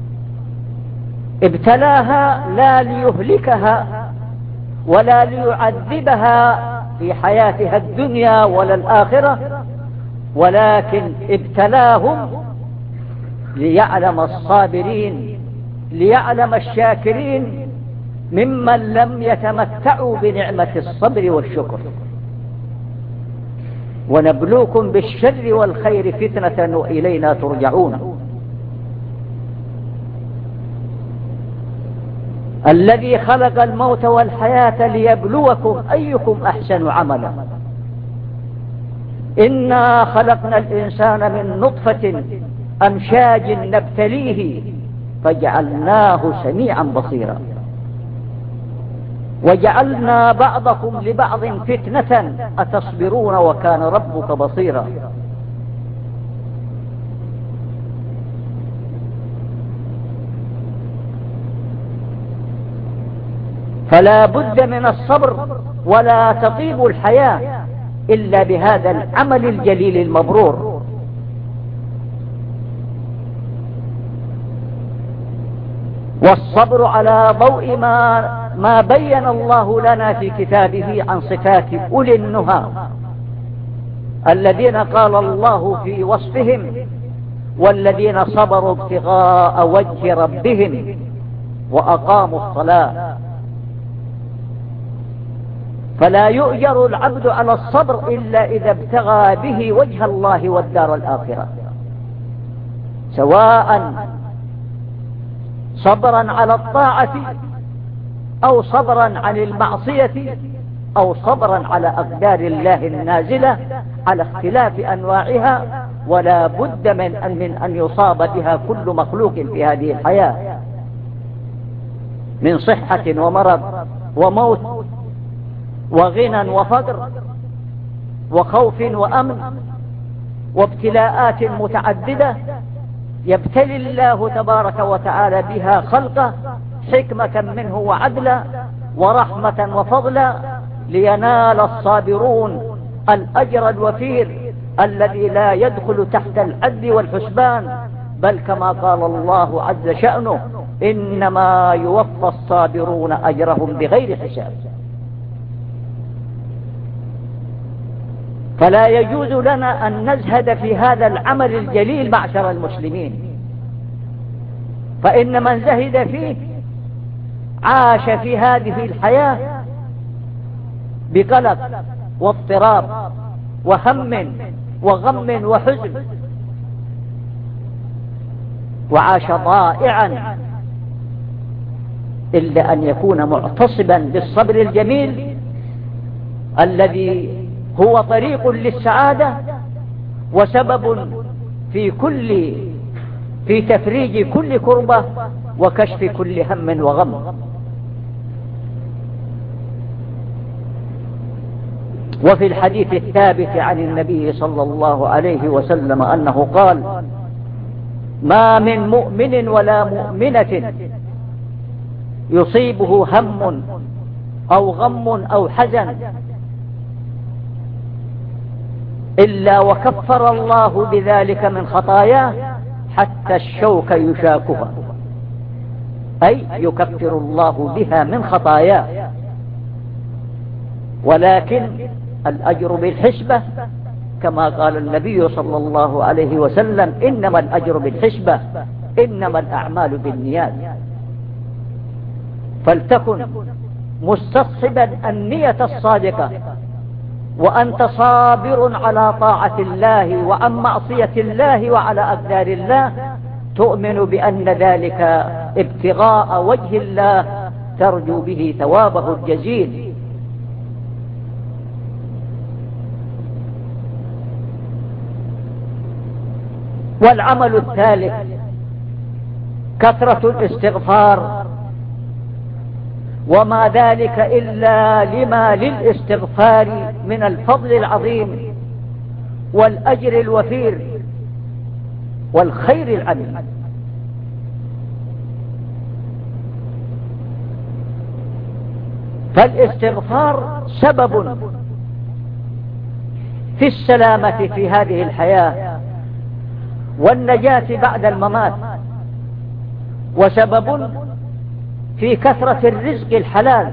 ابتلاها لا ليهلكها ولا ليعذبها في حياتها الدنيا ولا الآخرة، ولكن ابتلاهم ليعلم الصابرين، ليعلم الشاكرين ممن لم يتمتعوا بنعمة الصبر والشكر. ونبلوكم بالشر والخير فتنة وإلينا ترجعون. الذي خلق الموت والحياة ليبلوكم أيكم أحسن عملا. إنا خلقنا الإنسان من نطفة أمشاج نبتليه فجعلناه سميعا بصيرا وجعلنا بعضكم لبعض فتنة أتصبرون وكان ربك بصيرا. فلا بد من الصبر، ولا تطيب الحياة إلا بهذا العمل الجليل المبرور. والصبر على ضوء ما بين الله لنا في كتابه عن صفات أولي النهى الذين قال الله في وصفهم: والذين صبروا ابتغاء وجه ربهم وأقاموا الصلاة. فلا يؤجر العبد على الصبر إلا إذا ابتغى به وجه الله والدار الآخرة، سواء صبرا على الطاعة أو صبرا عن المعصية أو صبرا على أقدار الله النازلة على اختلاف أنواعها. ولا بد من أن يصاب بها كل مخلوق في هذه الحياة من صحة ومرض وموت وغنى وفقر وخوف وأمن وابتلاءات متعددة يبتلي الله تبارك وتعالى بها خلقه حكمة منه وعدلا ورحمة وفضلا، لينال الصابرون الأجر الوفير الذي لا يدخل تحت العد والحسبان، بل كما قال الله عز شأنه: إنما يوفى الصابرون أجرهم بغير حساب. فلا يجوز لنا أن نزهد في هذا العمل الجليل معشر المسلمين، فإن من زهد فيه عاش في هذه الحياة بقلق واضطراب وهم وغم وحزن، وعاش ضائعا، إلا أن يكون معتصبا بالصبر الجميل الذي هو طريق للسعادة وسبب في تفريج كل كربة وكشف كل هم وغم. وفي الحديث الثابت عن النبي صلى الله عليه وسلم أنه قال: ما من مؤمن ولا مؤمنة يصيبه هم أو غم أو حزن إلا وكفر الله بذلك من خطاياه حتى الشوك يشاكها، أي يكفر الله بها من خطاياه. ولكن الأجر بالحسبة كما قال النبي صلى الله عليه وسلم: إنما الأجر بالحسبة، إنما الأعمال بالنيات. فلتكن مستصحبا النية الصادقة وأنت صابر على طاعة الله وعن معصية الله وعلى أقدار الله، تؤمن بأن ذلك ابتغاء وجه الله ترجو به ثوابه الجزيل. والعمل الثالث كثرة الاستغفار، وما ذلك إلا لما للاستغفار من الفضل العظيم والأجر الوفير والخير العظيم. فالاستغفار سبب في السلامة في هذه الحياة والنجاة بعد الممات، وسبب في كثرة الرزق الحلال،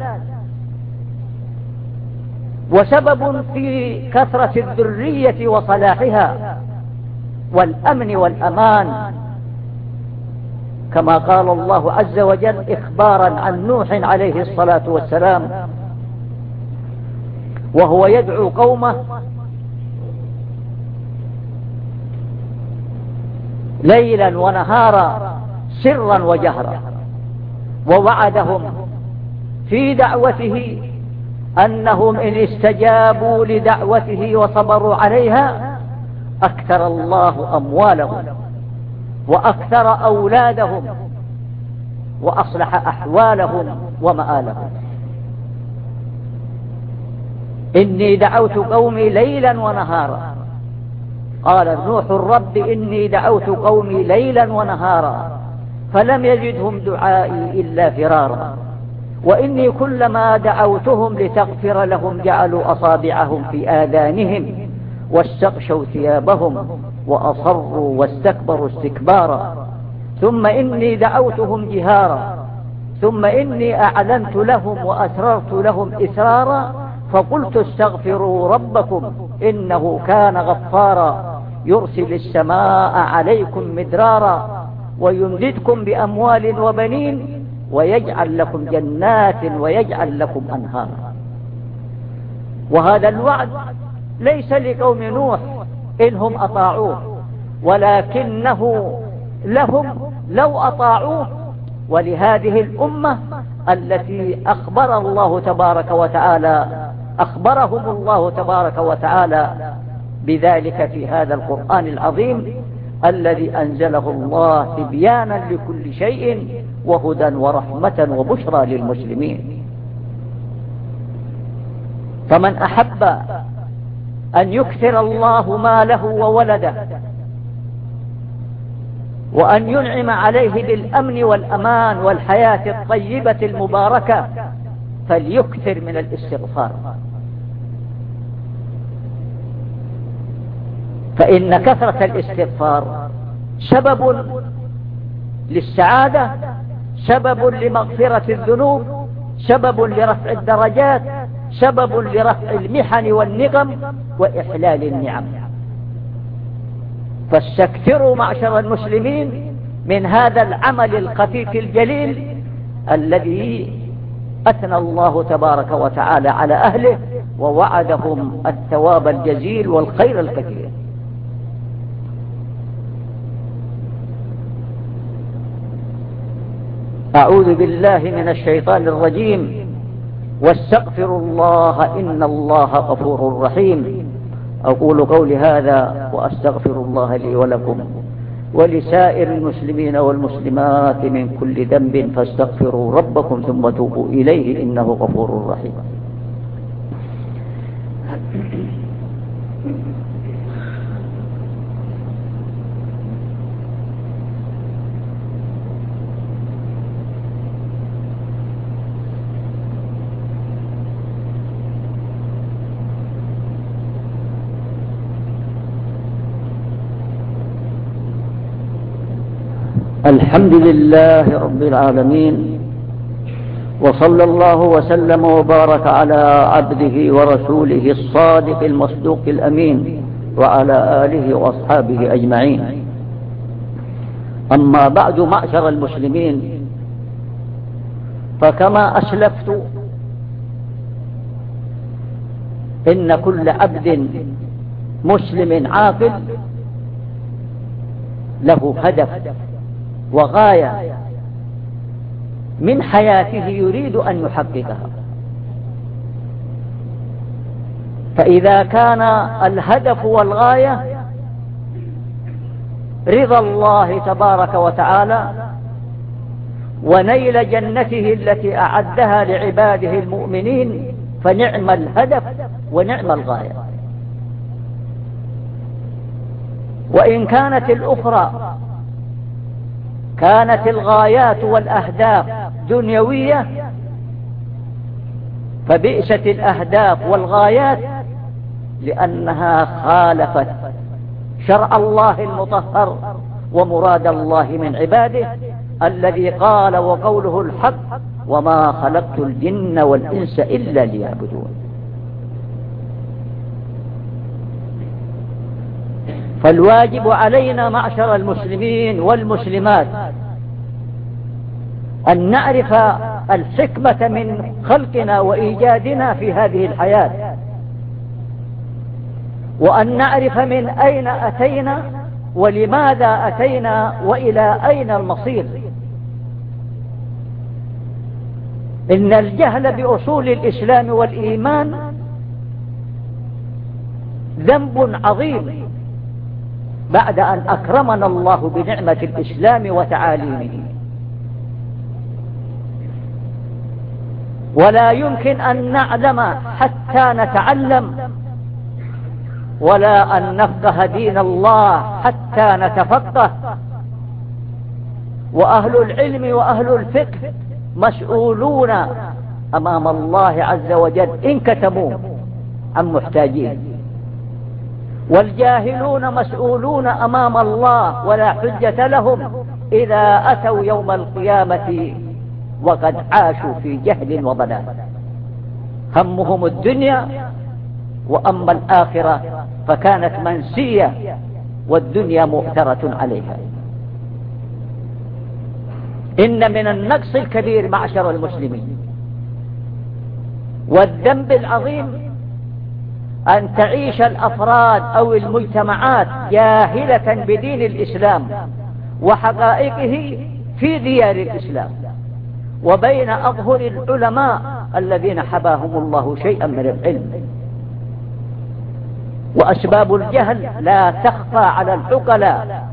وسبب في كثرة الذرية وصلاحها والأمن والأمان، كما قال الله عز وجل إخبارا عن نوح عليه الصلاة والسلام وهو يدعو قومه ليلا ونهارا سرا وجهرا، ووعدهم في دعوته أنهم إن استجابوا لدعوته وصبروا عليها أكثر الله أموالهم وأكثر أولادهم وأصلح أحوالهم ومآلهم. إني دعوت قومي ليلا ونهارا، قال نوح رب إني دعوت قومي ليلا ونهارا فلم يجدهم دعائي إلا فرارا، وإني كلما دعوتهم لتغفر لهم جعلوا أصابعهم في آذانهم واستغشوا ثيابهم وأصروا واستكبروا استكبارا، ثم إني دعوتهم جهارا، ثم إني أعلنت لهم وأسررت لهم إسرارا، فقلت استغفروا ربكم إنه كان غفارا يرسل السماء عليكم مدرارا ويمددكم بأموال وبنين ويجعل لكم جنات ويجعل لكم أنهارا. وهذا الوعد ليس لقوم نوح إنهم أطاعوه، ولكنه لهم لو أطاعوه، ولهذه الأمة التي أخبرهم الله تبارك وتعالى بذلك في هذا القرآن العظيم الذي أنزله الله تبيانا لكل شيء وهدى ورحمة وبشرى للمسلمين. فمن أحب أن يكثر الله ماله وولده وأن ينعم عليه بالأمن والأمان والحياة الطيبة المباركة فليكثر من الاستغفار، فإن كثرة الاستغفار سبب للسعادة، سبب لمغفرة الذنوب، سبب لرفع الدرجات، سبب لرفع المحن والنقم وإحلال النعم. فاستكثروا معشر المسلمين من هذا العمل الخفيف الجليل الذي أثنى الله تبارك وتعالى على أهله ووعدهم الثواب الجزيل والخير الكثير. أعوذ بالله من الشيطان الرجيم. واستغفروا الله إن الله غفور رحيم. أقول قولي هذا وأستغفر الله لي ولكم ولسائر المسلمين والمسلمات من كل ذنب فاستغفروا ربكم ثم توبوا إليه إنه غفور رحيم. الحمد لله رب العالمين، وصلى الله وسلم وبارك على عبده ورسوله الصادق المصدوق الأمين وعلى آله وأصحابه أجمعين. أما بعد معشر المسلمين، فكما أسلفت إن كل عبد مسلم عاقل له هدف وغاية من حياته يريد أن يحققها. فإذا كان الهدف والغاية رضا الله تبارك وتعالى ونيل جنته التي أعدها لعباده المؤمنين فنعم الهدف ونعم الغاية. وإن كانت الأخرى كانت الغايات والأهداف دنيوية فبئست الأهداف والغايات لأنها خالفت شرع الله المطهر ومراد الله من عباده الذي قال وقوله الحق وما خلقت الجن والإنس إلا ليعبدون. فالواجب علينا معشر المسلمين والمسلمات أن نعرف الحكمة من خلقنا وإيجادنا في هذه الحياة، وأن نعرف من أين أتينا ولماذا أتينا وإلى أين المصير. إن الجهل بأصول الإسلام والإيمان ذنب عظيم بعد أن أكرمنا الله بنعمة الإسلام وتعاليمه. ولا يمكن أن نعلم حتى نتعلم، ولا أن نفقه دين الله حتى نتفقه. وأهل العلم وأهل الفقه مسؤولون أمام الله عز وجل إن كتموا عن محتاجين، والجاهلون مسؤولون أمام الله ولا حجة لهم إذا أتوا يوم القيامة وقد عاشوا في جهل وضلال. همهم الدنيا، وأما الآخرة فكانت منسية والدنيا مؤثرة عليها. إن من النقص الكبير معشر المسلمين والذنب العظيم أن تعيش الأفراد أو المجتمعات جاهلة بدين الإسلام وحقائقه في ديار الإسلام وبين أظهر العلماء الذين حباهم الله شيئا من العلم. وأسباب الجهل لا تخفى على العقلاء،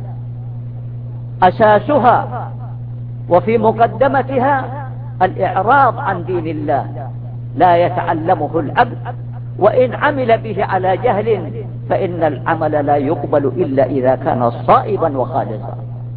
أساسها وفي مقدمتها الإعراض عن دين الله لا يتعلمه العبد، وإن عمل به على جهل فإن العمل لا يقبل إلا إذا كان صائبا وخالصا.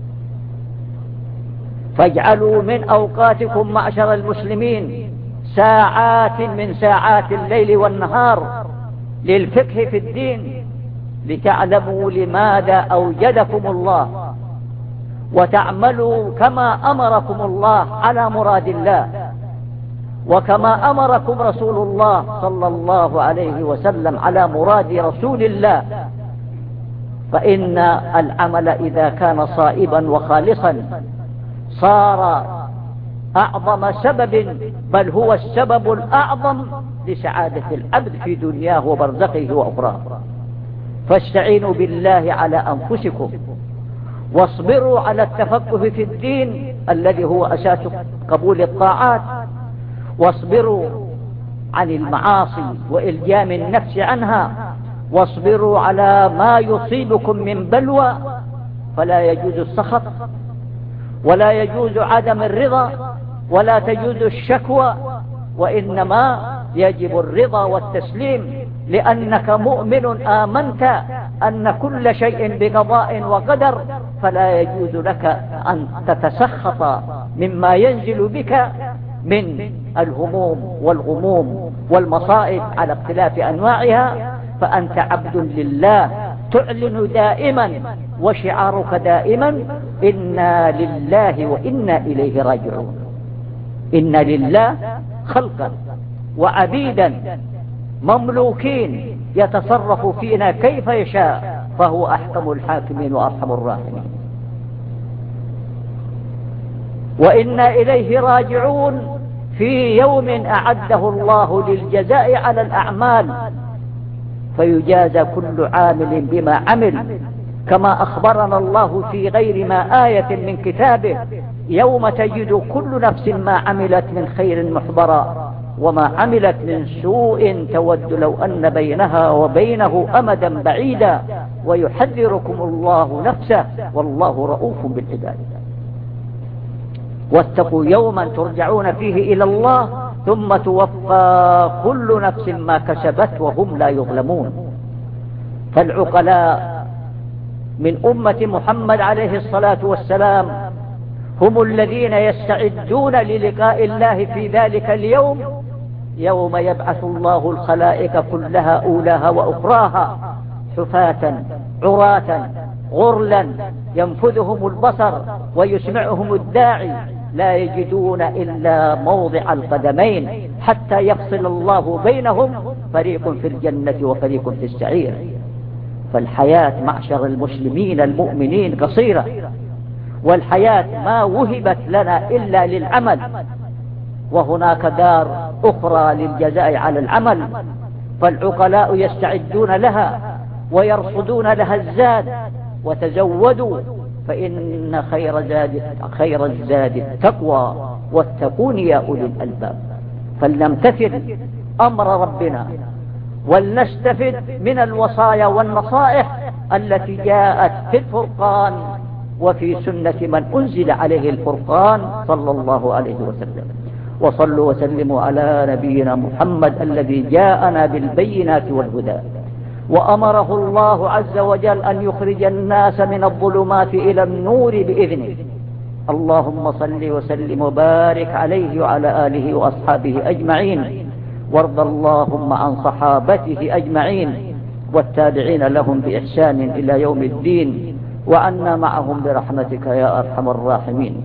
فاجعلوا من أوقاتكم معشر المسلمين ساعات من ساعات الليل والنهار للفقه في الدين، لتعلموا لماذا أوجدكم الله وتعملوا كما أمركم الله على مراد الله، وكما أمركم رسول الله صلى الله عليه وسلم على مراد رسول الله. فإن العمل إذا كان صائبا وخالصا صار أعظم سبب، بل هو السبب الأعظم لسعادة العبد في دنياه وبرزخه وأخراه. فاستعينوا بالله على أنفسكم، واصبروا على التفقه في الدين الذي هو أساس قبول الطاعات، واصبروا عن المعاصي وإلجام النفس عنها، واصبروا على ما يصيبكم من بلوى. فلا يجوز السخط، ولا يجوز عدم الرضا، ولا تجوز الشكوى، وإنما يجب الرضا والتسليم، لأنك مؤمن آمنت أن كل شيء بقضاء وقدر، فلا يجوز لك أن تتسخط مما ينزل بك من الهموم والغموم والمصائب على اختلاف أنواعها. فأنت عبد لله تعلن دائما وشعارك دائما إنا لله وإنا إليه راجعون. إن لله خلقا وعبيدا مملوكين يتصرف فينا كيف يشاء، فهو أحكم الحاكمين وأرحم الراحمين. وإنا إليه راجعون في يوم أعده الله للجزاء على الأعمال، فيجازى كل عامل بما عمل، كما أخبرنا الله في غير ما آية من كتابه يوم تجد كل نفس ما عملت من خير محضرا وما عملت من سوء تود لو أن بينها وبينه أمدا بعيدا ويحذركم الله نفسه والله رؤوف بالعباد. واتقوا يوما ترجعون فيه إلى الله ثم توفى كل نفس ما كسبت وهم لا يظلمون. فالعقلاء من أمة محمد عليه الصلاة والسلام هم الذين يستعدون للقاء الله في ذلك اليوم، يوم يبعث الله الخلائق كلها أولاها وأخراها حفاة عراة غرلا ينفذهم البصر ويسمعهم الداعي، لا يجدون إلا موضع القدمين حتى يفصل الله بينهم، فريق في الجنة وفريق في السعير. فالحياة معشر المسلمين المؤمنين قصيرة، والحياة ما وهبت لنا إلا للعمل، وهناك دار أخرى للجزاء على العمل. فالعقلاء يستعدون لها ويرصدون لها الزاد، وتزودوا فإن خير الزاد التقوى واتقون يا أولي الألباب. فلنمتثل أمر ربنا ولنستفد من الوصايا والنصائح التي جاءت في الفرقان وفي سنة من أنزل عليه الفرقان صلى الله عليه وسلم. وصلوا وسلموا على نبينا محمد الذي جاءنا بالبينات والهدى، وأمره الله عز وجل أن يخرج الناس من الظلمات إلى النور بإذنه. اللهم صل وسلم وبارك عليه وعلى آله وأصحابه أجمعين، وارض اللهم عن صحابته أجمعين والتابعين لهم بإحسان إلى يوم الدين، وعنا معهم برحمتك يا أرحم الراحمين.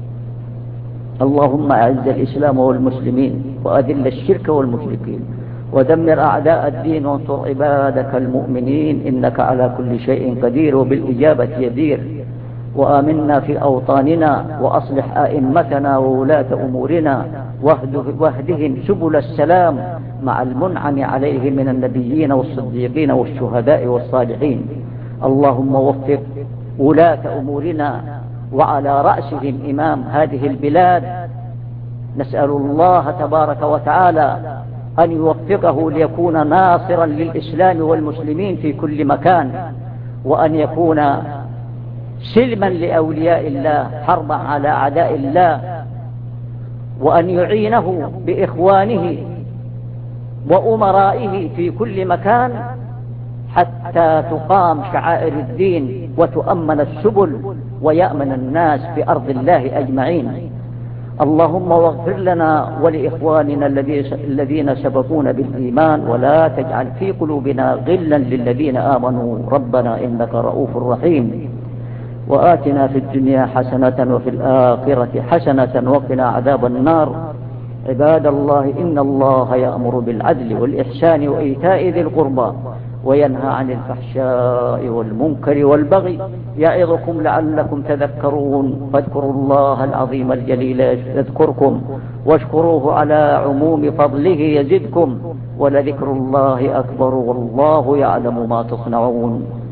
اللهم أعز الإسلام والمسلمين وأذل الشرك والمشركين ودمر أعداء الدين وانصر عبادك المؤمنين، إنك على كل شيء قدير وبالإجابة يدير. وآمنا في أوطاننا وأصلح آئمتنا وولاة أمورنا واهدهم سبل السلام مع المنعم عليه من النبيين والصديقين والشهداء والصالحين. اللهم وفق ولاة أمورنا وعلى رأسهم إمام هذه البلاد، نسأل الله تبارك وتعالى أن يوفقه ليكون ناصرا للإسلام والمسلمين في كل مكان، وأن يكون سلما لأولياء الله حربا على أعداء الله، وأن يعينه بإخوانه وأمرائه في كل مكان حتى تقام شعائر الدين وتؤمن السبل ويأمن الناس في أرض الله أجمعين. اللهم واغفر لنا ولإخواننا الذين سبقونا بالإيمان، ولا تجعل في قلوبنا غلا للذين آمنوا، ربنا إنك رؤوف رحيم. وآتنا في الدنيا حسنة وفي الآخرة حسنة وقنا عذاب النار. عباد الله، إن الله يأمر بالعدل والإحسان وإيتاء ذي القربى وينهى عن الفحشاء والمنكر والبغي يعظكم لعلكم تذكرون. فاذكروا الله العظيم الجليل يذكركم، واشكروه على عموم فضله يزدكم، ولذكر الله أكبر والله يعلم ما تصنعون.